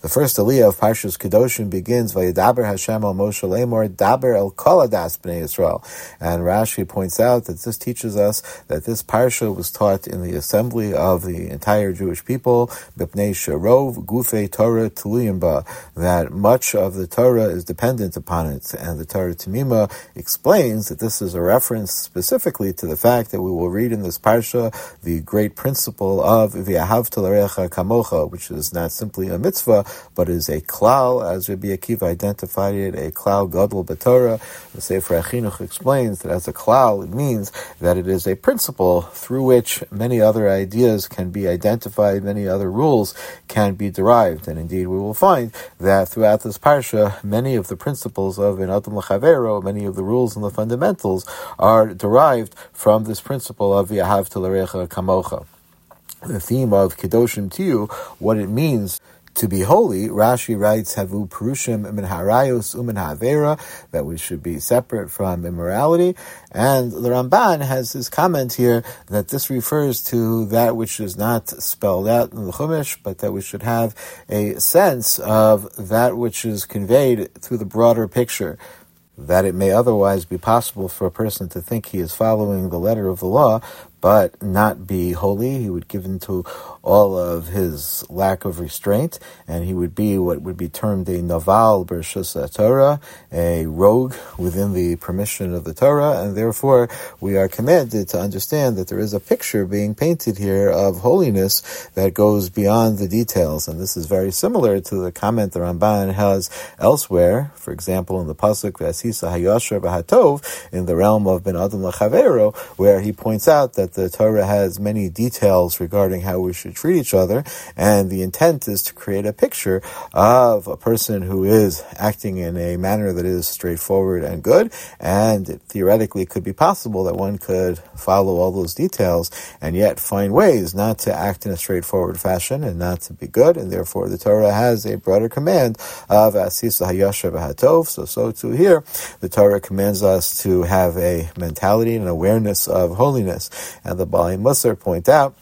The first aliyah of Parshas Kedoshim begins, Vayedaber Hashem al Moshe Lemor, Daber el Kol Adas Bnei Yisrael. And Rashi points out that this teaches us that this parsha was taught in the assembly of the entire Jewish people, B'pnei Sherov Gufei Torah Tuluyim Ba, that much of the Torah is dependent upon it. And the Torah Temima explains that this is a reference specifically to the fact that we will read in this parsha the great principle of V'ahavta l'recha kamocha, which is not simply a mitzvah, but is a klal, as Rabbi Akiva identified it, a klal gadol b'Torah. The Sefer HaChinuch explains that as a klal, it means that it is a principle through which many other ideas can be identified, many other rules can be derived. And indeed, we will find that throughout this parsha, many of the principles of an Adam L'Chavero, many of the rules and the fundamentals are derived from this principle of V'ahavta l'recha kamocha. The theme of Kedoshim Tiyu, what it means to be holy, Rashi writes, Havu Purushim Min Harayos Umin Havera, that we should be separate from immorality. And the Ramban has his comment here that this refers to that which is not spelled out in the Chumash, but that we should have a sense of that which is conveyed through the broader picture, that it may otherwise be possible for a person to think he is following the letter of the law, but not be holy. He would give into all of his lack of restraint, and he would be what would be termed a naval b'reshus Torah, a rogue within the permission of the Torah, and therefore we are commanded to understand that there is a picture being painted here of holiness that goes beyond the details. And this is very similar to the comment the Ramban has elsewhere, for example in the pasuk V'asisa hayosher v'hatov, in the realm of Ben Adam L'Chavero, where he points out that the Torah has many details regarding how we should treat each other, and the intent is to create a picture of a person who is acting in a manner that is straightforward and good, and it theoretically could be possible that one could follow all those details and yet find ways not to act in a straightforward fashion and not to be good, and therefore the Torah has a broader command of Asisa Hayasher V'Hatov. So too here, the Torah commands us to have a mentality and awareness of holiness. And the Baalei Musar point out,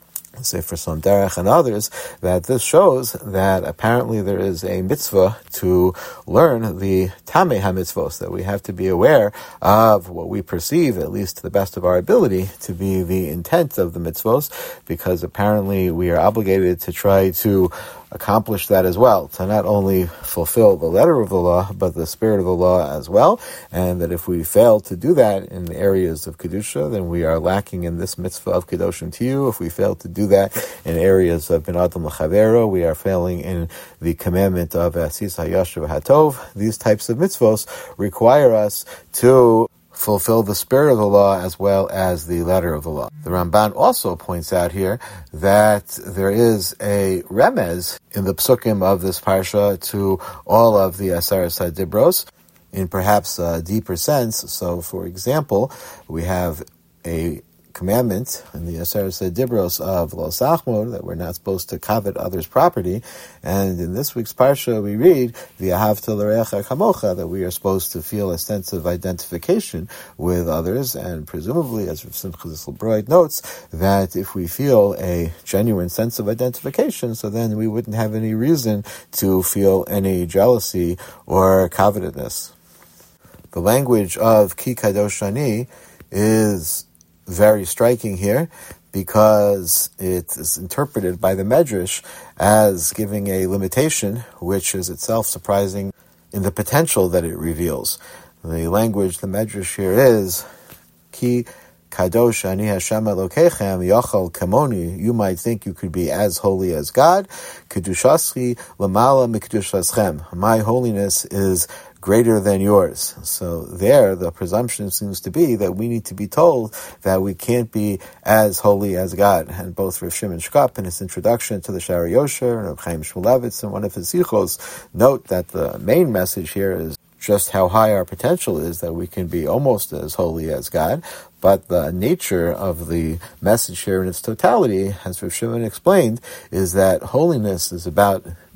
say for some Derech and others, that this shows that apparently there is a mitzvah to learn the Tamei HaMitzvos, that we have to be aware of what we perceive, at least to the best of our ability, to be the intent of the mitzvos, because apparently we are obligated to try to accomplish that as well, to not only fulfill the letter of the law, but the spirit of the law as well, and that if we fail to do that in the areas of Kedusha, then we are lacking in this mitzvah of Kedoshim Tiyu. If we fail to do that in areas of Ben Adam L'Chavero, we are failing in the commandment of Asis HaYasher V'Hatov. These types of mitzvos require us to fulfill the spirit of the law as well as the letter of the law. The Ramban also points out here that there is a remez in the psukim of this parsha to all of the Aseres HaDibros in perhaps a deeper sense. So, for example, we have a commandment in the Aseres HaDibros of Lo Sachmor, that we're not supposed to covet others' property, and in this week's parsha we read V'ahavta l'recha kamocha, that we are supposed to feel a sense of identification with others, and presumably, as Rav Simcha Zisselbroid notes, that if we feel a genuine sense of identification, so then we wouldn't have any reason to feel any jealousy or covetedness. The language of Ki Kadosh Ani is very striking here, because it is interpreted by the Medrash as giving a limitation, which is itself surprising in the potential that it reveals. The language, the Medrash here is, Ki Kadosh Ani Hashem Elokechem Yachal Kamoni. You might think you could be as holy as God. Kedushaschi Lamala Mikdushaschem. My holiness is greater than yours. So there, the presumption seems to be that we need to be told that we can't be as holy as God. And both Rav Shimon Shkop in his introduction to the Shari Yosher and Rav Chaim Shmulevitz in one of his sichos note that the main message here is just how high our potential is, that we can be almost as holy as God. But the nature of the message here in its totality, as Rav Shimon explained, is that holiness is about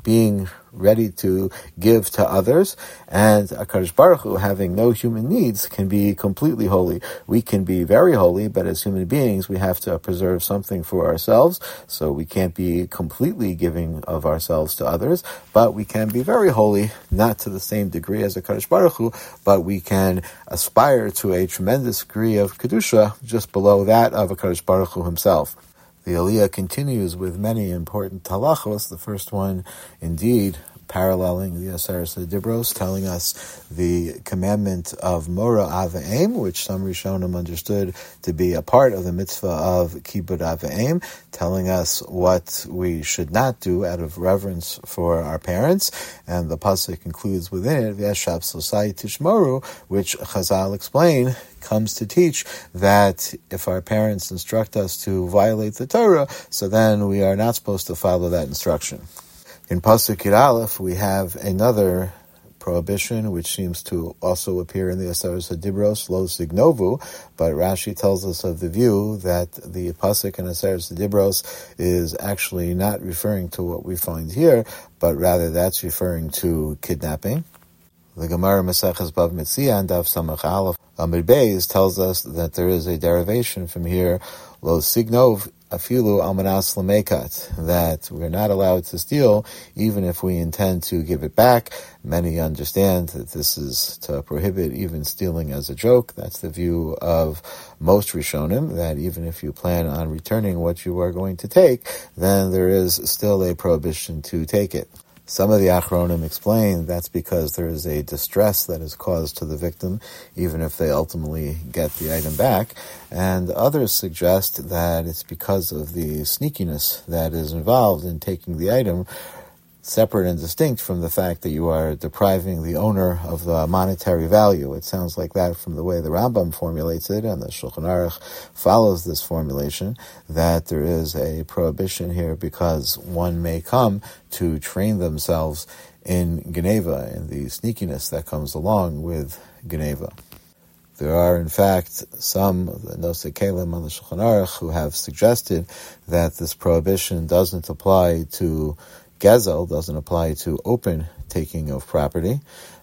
being ready to give to others, and HaKadosh Baruch Hu, having no human needs, can be completely holy. We can be very holy, but as human beings, we have to preserve something for ourselves, so we can't be completely giving of ourselves to others, but we can be very holy, not to the same degree as HaKadosh Baruch Hu, but we can aspire to a tremendous degree of Kedusha, just below that of HaKadosh Baruch Hu himself. The Aliyah continues with many important halachos. The first one, indeed, paralleling the Aseres Dibros, telling us the commandment of Mora Ava'im, which some Rishonim understood to be a part of the mitzvah of Kibud Ava'im, telling us what we should not do out of reverence for our parents. And the pasuk includes within it, V'yashab Sosai Tishmoru, which Chazal explain comes to teach that if our parents instruct us to violate the Torah, so then we are not supposed to follow that instruction. In Pasuk Yud Aleph, we have another prohibition, which seems to also appear in the Aseres Dibros, Lo Signovu, but Rashi tells us of the view that the Pasuk in Aseres Dibros is actually not referring to what we find here, but rather that's referring to kidnapping. The Gemara Maseches Bav Metzian, Daf Samach Aleph Amud Beis, tells us that there is a derivation from here, Lo Signov Afilu Almanas Lamekat, that we're not allowed to steal even if we intend to give it back. Many understand that this is to prohibit even stealing as a joke. That's the view of most Rishonim, that even if you plan on returning what you are going to take, then there is still a prohibition to take it. Some of the Achronim explain that's because there is a distress that is caused to the victim, even if they ultimately get the item back. And others suggest that it's because of the sneakiness that is involved in taking the item, separate and distinct from the fact that you are depriving the owner of the monetary value. It sounds like that from the way the Rambam formulates it, and the Shulchan Aruch follows this formulation, that there is a prohibition here because one may come to train themselves in Geneva, and the sneakiness that comes along with Geneva. There are, in fact, some of the Nosei Kelim on the Shulchan Aruch who have suggested that this prohibition doesn't apply to Gezel, doesn't apply to open taking of property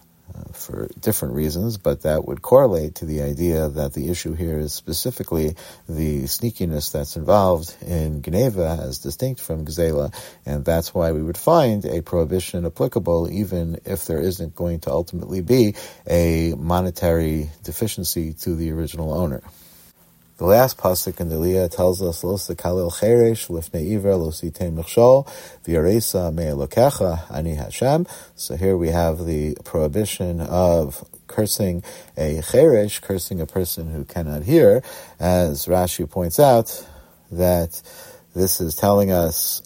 for different reasons, but that would correlate to the idea that the issue here is specifically the sneakiness that's involved in Geneva as distinct from Gzela, and that's why we would find a prohibition applicable even if there isn't going to ultimately be a monetary deficiency to the original owner. The last pasuk in the Aliyah tells us, Lo sekalil cheresh lifnei iver lo sitein mechshol v'yaresa me'elokecha ani Hashem. So here we have the prohibition of cursing a cheresh, cursing a person who cannot hear, as Rashi points out that this is telling us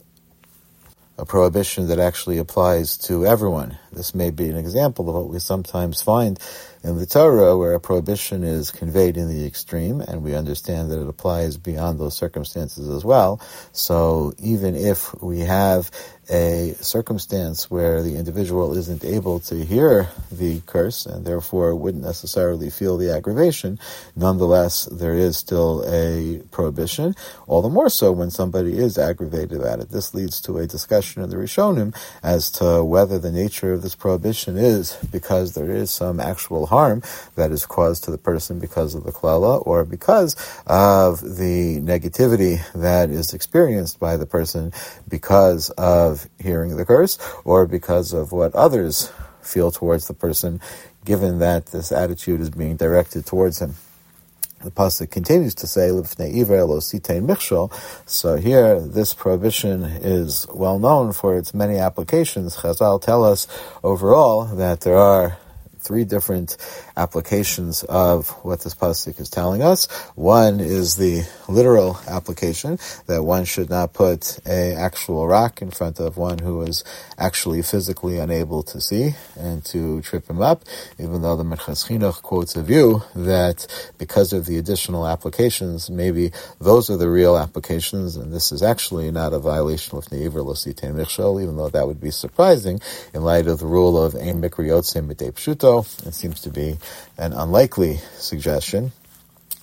a prohibition that actually applies to everyone. This may be an example of what we sometimes find in the Torah, where a prohibition is conveyed in the extreme, and we understand that it applies beyond those circumstances as well. So even if we have a circumstance where the individual isn't able to hear the curse and therefore wouldn't necessarily feel the aggravation, nonetheless there is still a prohibition, all the more so when somebody is aggravated at it. This leads to a discussion in the Rishonim as to whether the nature of this prohibition is because there is some actual harm that is caused to the person because of the klala, or because of the negativity that is experienced by the person because of hearing the curse, or because of what others feel towards the person, given that this attitude is being directed towards him. The pasuk continues to say, "Lifnei iver lo sitein michshol." So here, this prohibition is well known for its many applications. Chazal tell us overall that there are 3 different applications of what this pasuk is telling us. One is the literal application, that one should not put an actual rock in front of one who is actually physically unable to see and to trip him up, even though the Minchas Chinuch quotes a view that because of the additional applications, maybe those are the real applications, and this is actually not a violation of Ne'iver Lo Sitein Michshol, even though that would be surprising in light of the rule of Ein Mikri Yotzei Midei Pshuto. It seems to be an unlikely suggestion.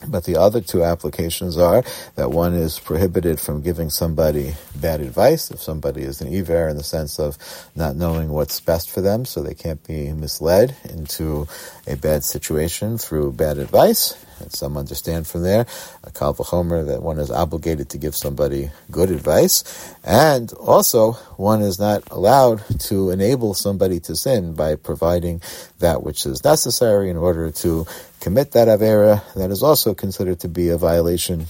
But the other two applications are that one is prohibited from giving somebody bad advice. If somebody is an Iver in the sense of not knowing what's best for them, so they can't be misled into a bad situation through bad advice. And some understand from there, a Kal V'chomer, that one is obligated to give somebody good advice. And also, one is not allowed to enable somebody to sin by providing that which is necessary in order to commit that Avera. That is also considered to be a violation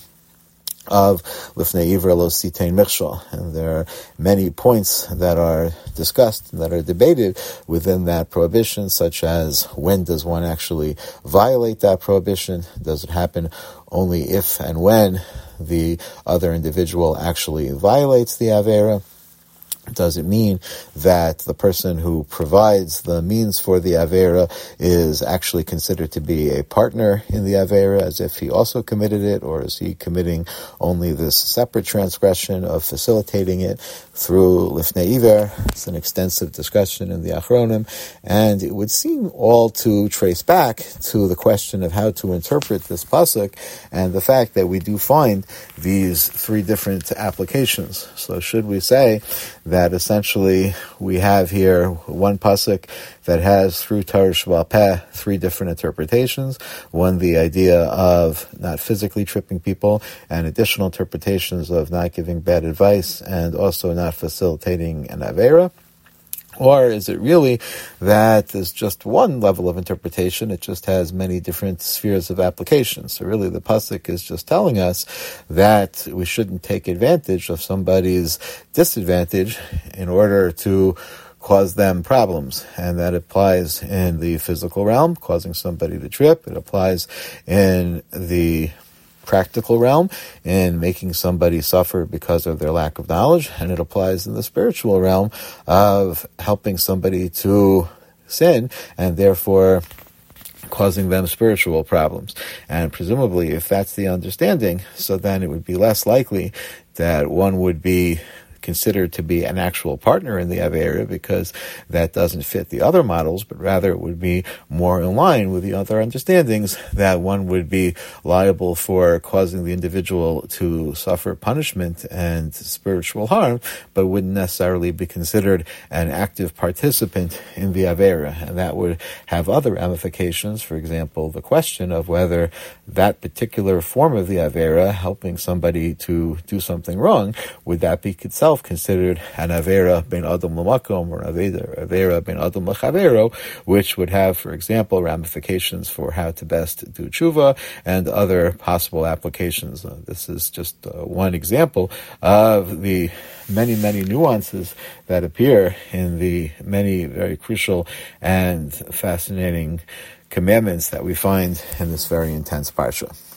of Lifnei Ivra Lo Sitein Michshol. And there are many points that are discussed, that are debated within that prohibition, such as when does one actually violate that prohibition? Does it happen only if and when the other individual actually violates the Avera? Does it mean that the person who provides the means for the Avera is actually considered to be a partner in the Avera, as if he also committed it, or is he committing only this separate transgression of facilitating it through Lifnei Iver? It's an extensive discussion in the Achronim, and it would seem all to trace back to the question of how to interpret this pasuk, and the fact that we do find these three different applications. So should we say that essentially we have here one pasuk that has through Torah Sheba'al Peh three different interpretations. One, the idea of not physically tripping people, and additional interpretations of not giving bad advice, and also not facilitating an Avera. Or is it really that there's just one level of interpretation? It just has many different spheres of application. So really the pasuk is just telling us that we shouldn't take advantage of somebody's disadvantage in order to cause them problems. And that applies in the physical realm, causing somebody to trip. It applies in the practical realm, in making somebody suffer because of their lack of knowledge, and it applies in the spiritual realm of helping somebody to sin and therefore causing them spiritual problems. And presumably, if that's the understanding, so then it would be less likely that one would be considered to be an actual partner in the Avera, because that doesn't fit the other models, but rather it would be more in line with the other understandings that one would be liable for causing the individual to suffer punishment and spiritual harm, but wouldn't necessarily be considered an active participant in the Avera. And that would have other ramifications. For example, the question of whether that particular form of the Avera, helping somebody to do something wrong, would that be itself considered an Avera ben Adam l'makom, or an Avera ben Adam l'chavero, which would have, for example, ramifications for how to best do tshuva and other possible applications. This is just one example of the many, many nuances that appear in the many very crucial and fascinating commandments that we find in this very intense parsha.